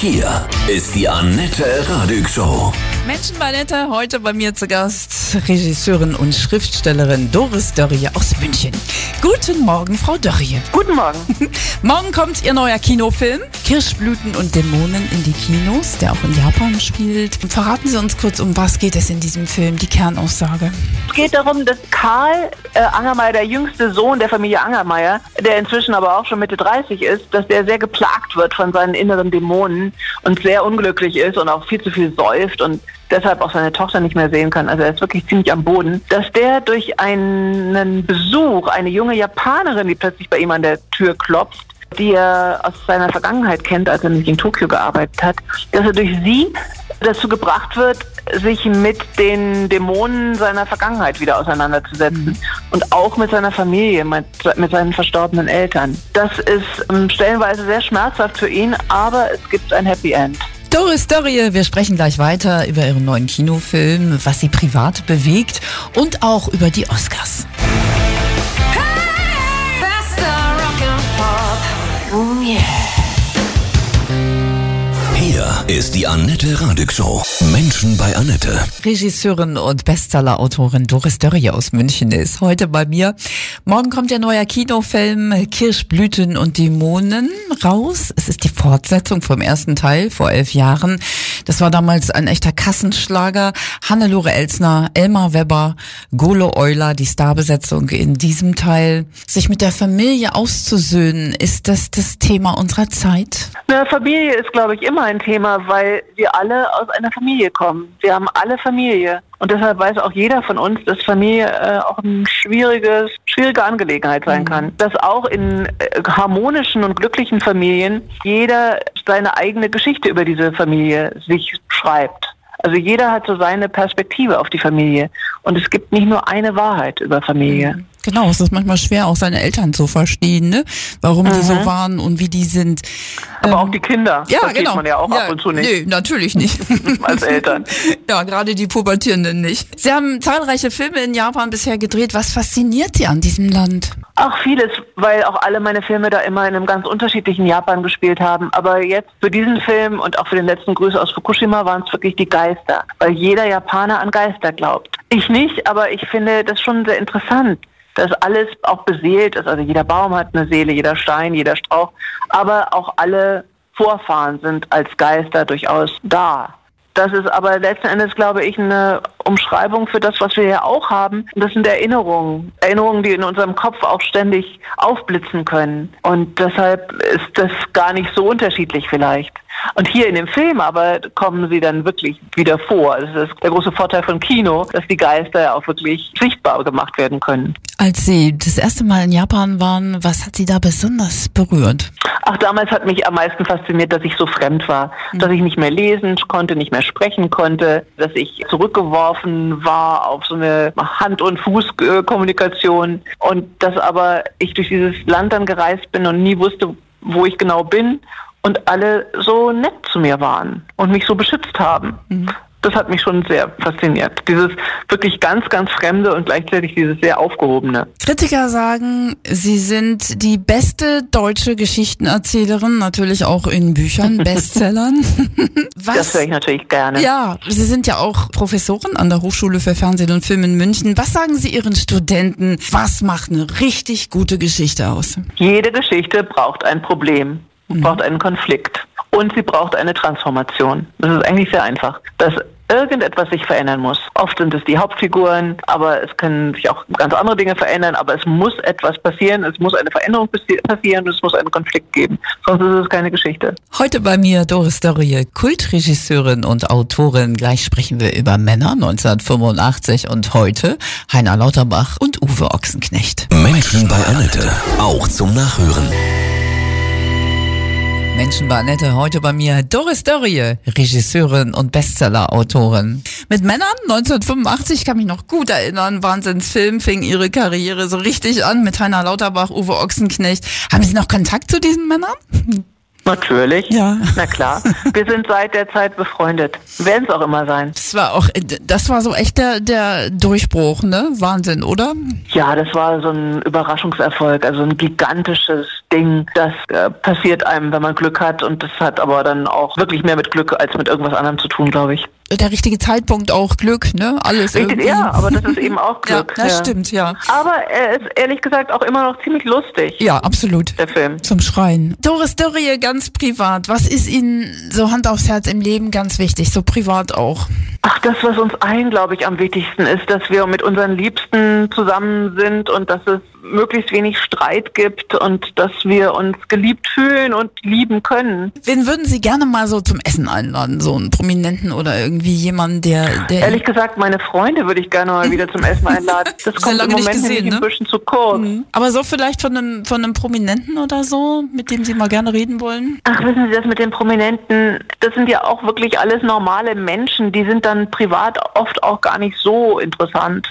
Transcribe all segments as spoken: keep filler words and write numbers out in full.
Hier ist die Annette Radig Show. Menschen bei Annette, heute bei mir zu Gast Regisseurin und Schriftstellerin Doris Dörrie aus München. Guten Morgen, Frau Dörrie. Guten Morgen. Morgen kommt Ihr neuer Kinofilm, Kirschblüten und Dämonen, in die Kinos, der auch in Japan spielt. Verraten Sie uns kurz, um was geht es in diesem Film, die Kernaussage? Es geht darum, dass Karl äh, Angermeier, der jüngste Sohn der Familie Angermeier, der inzwischen aber auch schon Mitte dreißig ist, dass der sehr geplagt wird von seinen inneren Dämonen und sehr unglücklich ist und auch viel zu viel säuft und deshalb auch seine Tochter nicht mehr sehen kann. Also er ist wirklich ziemlich am Boden. Dass der durch einen Besuch, eine junge Japanerin, die plötzlich bei ihm an der Tür klopft, die er aus seiner Vergangenheit kennt, als er nämlich in Tokio gearbeitet hat, dass er durch sie dazu gebracht wird, sich mit den Dämonen seiner Vergangenheit wieder auseinanderzusetzen. Mhm. Und auch mit seiner Familie, mit, mit seinen verstorbenen Eltern. Das ist ähm, stellenweise sehr schmerzhaft für ihn, aber es gibt ein Happy End. Doris Dörrie, wir sprechen gleich weiter über Ihren neuen Kinofilm, was Sie privat bewegt und auch über die Oscars. Hey, bester Rock'n'Pop. Oh yeah. Hier ist die Annette Radig Show. Menschen bei Annette. Regisseurin und Bestsellerautorin Doris Dörrie aus München ist heute bei mir. Morgen kommt der neue Kinofilm Kirschblüten und Dämonen raus. Es ist die Fortsetzung vom ersten Teil vor elf Jahren. Das war damals ein echter Kassenschlager. Hannelore Elsner, Elmar Webber, Golo Euler, die Starbesetzung in diesem Teil. Sich mit der Familie auszusöhnen, ist das das Thema unserer Zeit? Na, Familie ist, glaube ich, immer ein Thema, weil wir alle aus einer Familie kommen. Wir haben alle Familie. Und deshalb weiß auch jeder von uns, dass Familie äh, auch eine schwieriges, schwierige Angelegenheit sein kann. Dass auch in äh, harmonischen und glücklichen Familien jeder seine eigene Geschichte über diese Familie sich schreibt. Also jeder hat so seine Perspektive auf die Familie. Und es gibt nicht nur eine Wahrheit über Familie. Mhm. Genau, es ist manchmal schwer, auch seine Eltern zu verstehen, ne? Warum mhm. die so waren und wie die sind. Aber ähm, auch die Kinder, ja, versteht genau. man ja auch ja, ab und zu nicht. Nee, natürlich nicht. Als Eltern. Ja, gerade die Pubertierenden nicht. Sie haben zahlreiche Filme in Japan bisher gedreht. Was fasziniert Sie an diesem Land? Ach, vieles, weil auch alle meine Filme da immer in einem ganz unterschiedlichen Japan gespielt haben. Aber jetzt für diesen Film und auch für den letzten Grüße aus Fukushima waren es wirklich die Geister. Weil jeder Japaner an Geister glaubt. Ich nicht, aber ich finde das schon sehr interessant, dass alles auch beseelt ist. Also jeder Baum hat eine Seele, jeder Stein, jeder Strauch. Aber auch alle Vorfahren sind als Geister durchaus da. Das ist aber letzten Endes, glaube ich, eine Umschreibung für das, was wir ja auch haben. Und das sind Erinnerungen. Erinnerungen, die in unserem Kopf auch ständig aufblitzen können. Und deshalb ist das gar nicht so unterschiedlich vielleicht. Und hier in dem Film aber kommen sie dann wirklich wieder vor. Das ist der große Vorteil von Kino, dass die Geister auch wirklich sichtbar gemacht werden können. Als Sie das erste Mal in Japan waren, was hat Sie da besonders berührt? Ach, damals hat mich am meisten fasziniert, dass ich so fremd war. Mhm. Dass ich nicht mehr lesen konnte, nicht mehr sprechen konnte. Dass ich zurückgeworfen war auf so eine Hand- und Fußkommunikation. Und dass aber ich durch dieses Land dann gereist bin und nie wusste, wo ich genau bin. Und alle so nett zu mir waren und mich so beschützt haben. Mhm. Das hat mich schon sehr fasziniert. Dieses wirklich ganz, ganz Fremde und gleichzeitig dieses sehr Aufgehobene. Kritiker sagen, Sie sind die beste deutsche Geschichtenerzählerin, natürlich auch in Büchern, Bestsellern. Was? Das höre ich natürlich gerne. Ja, Sie sind ja auch Professorin an der Hochschule für Fernsehen und Film in München. Was sagen Sie Ihren Studenten? Was macht eine richtig gute Geschichte aus? Jede Geschichte braucht ein Problem. Braucht einen Konflikt und sie braucht eine Transformation. Das ist eigentlich sehr einfach, dass irgendetwas sich verändern muss. Oft sind es die Hauptfiguren, aber es können sich auch ganz andere Dinge verändern, aber es muss etwas passieren, es muss eine Veränderung passieren und es muss einen Konflikt geben. Sonst ist es keine Geschichte. Heute bei mir Doris Dörrie, Kultregisseurin und Autorin. Gleich sprechen wir über Männer neunzehnhundertfünfundachtzig und heute Heiner Lauterbach und Uwe Ochsenknecht. Menschen bei Annette, auch zum Nachhören. Menschen bei Annette, heute bei mir Doris Dörrie, Regisseurin und Bestsellerautorin. Mit Männern neunzehnhundertfünfundachtzig, kann mich noch gut erinnern, Wahnsinnsfilm, fing ihre Karriere so richtig an mit Heiner Lauterbach, Uwe Ochsenknecht. Haben Sie noch Kontakt zu diesen Männern? Natürlich. Ja. Na klar. Wir sind seit der Zeit befreundet. Werden es auch immer sein. Das war auch, das war so echt der, der Durchbruch, ne? Wahnsinn, oder? Ja, das war so ein Überraschungserfolg, also ein gigantisches Ding. Das äh, passiert einem, wenn man Glück hat und das hat aber dann auch wirklich mehr mit Glück als mit irgendwas anderem zu tun, glaube ich. Der richtige Zeitpunkt auch, Glück, ne? Alles Richtig, irgendwie. ja, aber das ist eben auch Glück. Ja, das ja. stimmt, ja. Aber er ist ehrlich gesagt auch immer noch ziemlich lustig. Ja, absolut. Der Film. Zum Schreien. Doris Dörrie, ganz privat. Was ist Ihnen so Hand aufs Herz im Leben ganz wichtig, so privat auch? Ach, das, was uns allen, glaube ich, am wichtigsten ist, dass wir mit unseren Liebsten zusammen sind und dass es möglichst wenig Streit gibt und dass wir uns geliebt fühlen und lieben können. Wen würden Sie gerne mal so zum Essen einladen? So einen Prominenten oder irgendwie jemanden, der... der Ehrlich gesagt, meine Freunde würde ich gerne mal wieder zum Essen einladen. Das kommt lange im nicht Moment gesehen, nämlich ne? ein bisschen zu kurz. Mhm. Aber so vielleicht von einem, von einem Prominenten oder so, mit dem Sie mal gerne reden wollen? Ach, wissen Sie, das mit den Prominenten, das sind ja auch wirklich alles normale Menschen. Die sind dann privat oft auch gar nicht so interessant.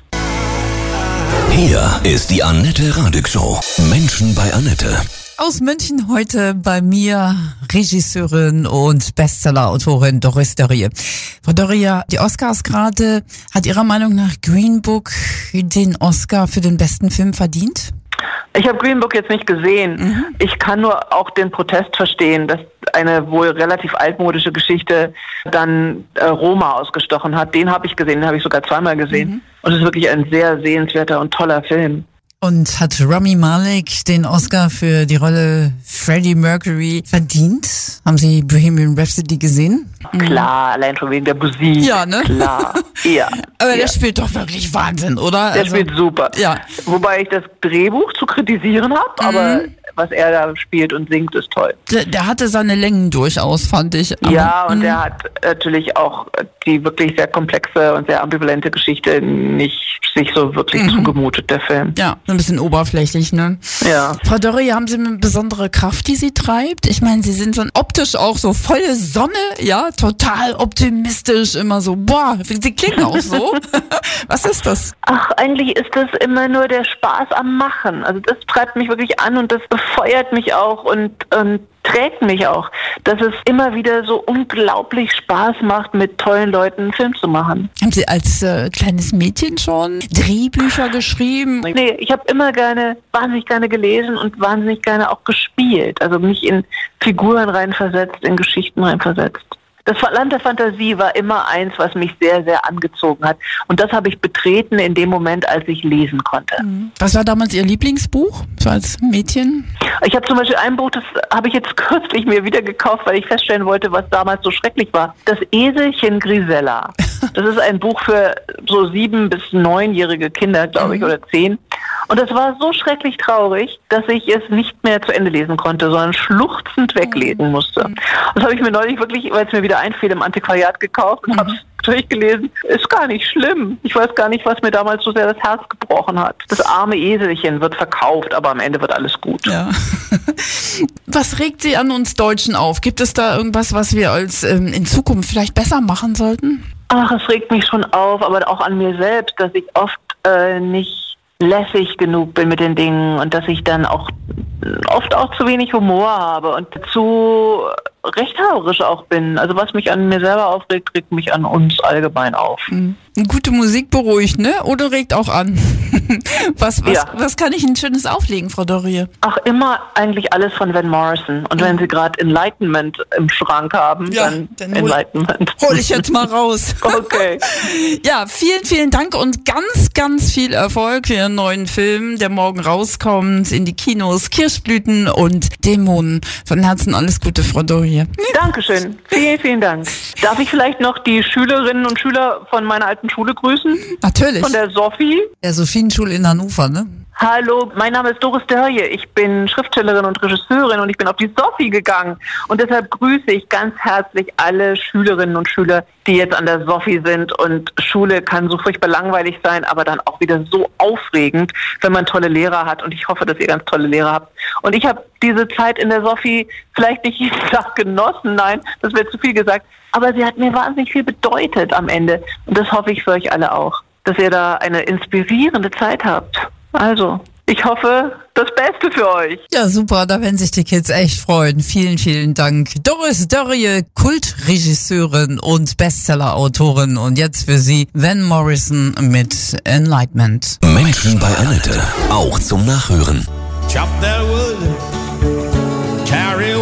Hier ist die Annette Radig Show. Menschen bei Annette. Aus München heute bei mir Regisseurin und Bestseller-Autorin Doris Dörrie. Frau Dörrie, die Oscars gerade, hat Ihrer Meinung nach Green Book den Oscar für den besten Film verdient? Ich habe Green Book jetzt nicht gesehen. Mhm. Ich kann nur auch den Protest verstehen, dass eine wohl relativ altmodische Geschichte dann äh, Roma ausgestochen hat. Den habe ich gesehen, den habe ich sogar zweimal gesehen. Mhm. Und es ist wirklich ein sehr sehenswerter und toller Film. Und hat Rami Malek den Oscar für die Rolle Freddie Mercury verdient? Haben Sie Bohemian Rhapsody gesehen? Klar, allein schon wegen der Musik. Ja, ne? Klar, ja. Aber ja. der spielt doch wirklich Wahnsinn, oder? Der also, spielt super. Ja. Wobei ich das Drehbuch zu kritisieren habe, mhm. aber was er da spielt und singt, ist toll. Der, der hatte seine Längen durchaus, fand ich. Aber, ja, und mh. er hat natürlich auch die wirklich sehr komplexe und sehr ambivalente Geschichte nicht sich so wirklich mhm. zugemutet, der Film. Ja, ein bisschen oberflächlich, ne? Ja. Frau Dörrie, haben Sie eine besondere Kraft, die Sie treibt? Ich meine, Sie sind so optisch auch so volle Sonne, ja, total optimistisch, immer so, boah, Sie klingen auch so. Was ist das? Ach, eigentlich ist das immer nur der Spaß am Machen. Also das treibt mich wirklich an und das befeuert mich auch und, und trägt mich auch, dass es immer wieder so unglaublich Spaß macht, mit tollen Leuten einen Film zu machen. Haben Sie als äh, kleines Mädchen schon Drehbücher geschrieben? Nee, ich habe immer gerne, wahnsinnig gerne gelesen und wahnsinnig gerne auch gespielt. Also mich in Figuren reinversetzt, in Geschichten reinversetzt. Das Land der Fantasie war immer eins, was mich sehr, sehr angezogen hat. Und das habe ich betreten in dem Moment, als ich lesen konnte. Was war damals Ihr Lieblingsbuch, so als Mädchen? Ich habe zum Beispiel ein Buch, das habe ich jetzt kürzlich mir wieder gekauft, weil ich feststellen wollte, was damals so schrecklich war. Das Eselchen Grisella. Das ist ein Buch für so sieben- bis neunjährige Kinder, glaube ich, oder zehn. Und das war so schrecklich traurig, dass ich es nicht mehr zu Ende lesen konnte, sondern schluchzend weglesen musste. Das habe ich mir neulich wirklich, weil es mir wieder einfiel, im Antiquariat gekauft und mhm. habe es durchgelesen. Ist gar nicht schlimm. Ich weiß gar nicht, was mir damals so sehr das Herz gebrochen hat. Das arme Eselchen wird verkauft, aber am Ende wird alles gut. Ja. Was regt Sie an uns Deutschen auf? Gibt es da irgendwas, was wir als ähm, in Zukunft vielleicht besser machen sollten? Ach, es regt mich schon auf, aber auch an mir selbst, dass ich oft äh, nicht lässig genug bin mit den Dingen und dass ich dann auch oft auch zu wenig Humor habe und zu rechthaberisch auch bin. Also was mich an mir selber aufregt, regt mich an uns allgemein auf. Mhm. Gute Musik beruhigt, ne? Oder regt auch an? was, was, ja. was kann ich Ihnen Schönes auflegen, Frau Dörrie? Ach, immer eigentlich alles von Van Morrison. Und mhm. wenn Sie gerade Enlightenment im Schrank haben, ja, dann, dann Enlightenment. Hol ich jetzt mal raus. Okay. Ja, vielen, vielen Dank und ganz, ganz viel Erfolg für Ihren neuen Film, der morgen rauskommt in die Kinos. Kirschblüten und Dämonen. Von Herzen alles Gute, Frau Dörrie. Dankeschön. Vielen, vielen Dank. Darf ich vielleicht noch die Schülerinnen und Schüler von meiner alten Schule grüßen? Natürlich. Von der Sophie. Der Sophienschule in Hannover, ne? Hallo, mein Name ist Doris Dörrie. Ich bin Schriftstellerin und Regisseurin und ich bin auf die Sophie gegangen. Und deshalb grüße ich ganz herzlich alle Schülerinnen und Schüler, die jetzt an der Sophie sind. Und Schule kann so furchtbar langweilig sein, aber dann auch wieder so aufregend, wenn man tolle Lehrer hat. Und ich hoffe, dass ihr ganz tolle Lehrer habt. Und ich habe diese Zeit in der Sophie vielleicht nicht jeden Tag genossen, nein, das wäre zu viel gesagt. Aber sie hat mir wahnsinnig viel bedeutet am Ende. Und das hoffe ich für euch alle auch, dass ihr da eine inspirierende Zeit habt. Also, ich hoffe, das Beste für euch. Ja, super, da werden sich die Kids echt freuen. Vielen, vielen Dank. Doris Dörrie, Kultregisseurin und Bestseller-Autorin. Und jetzt für Sie Van Morrison mit Enlightenment. Menschen bei Annette, auch zum Nachhören. Chop that wood, carry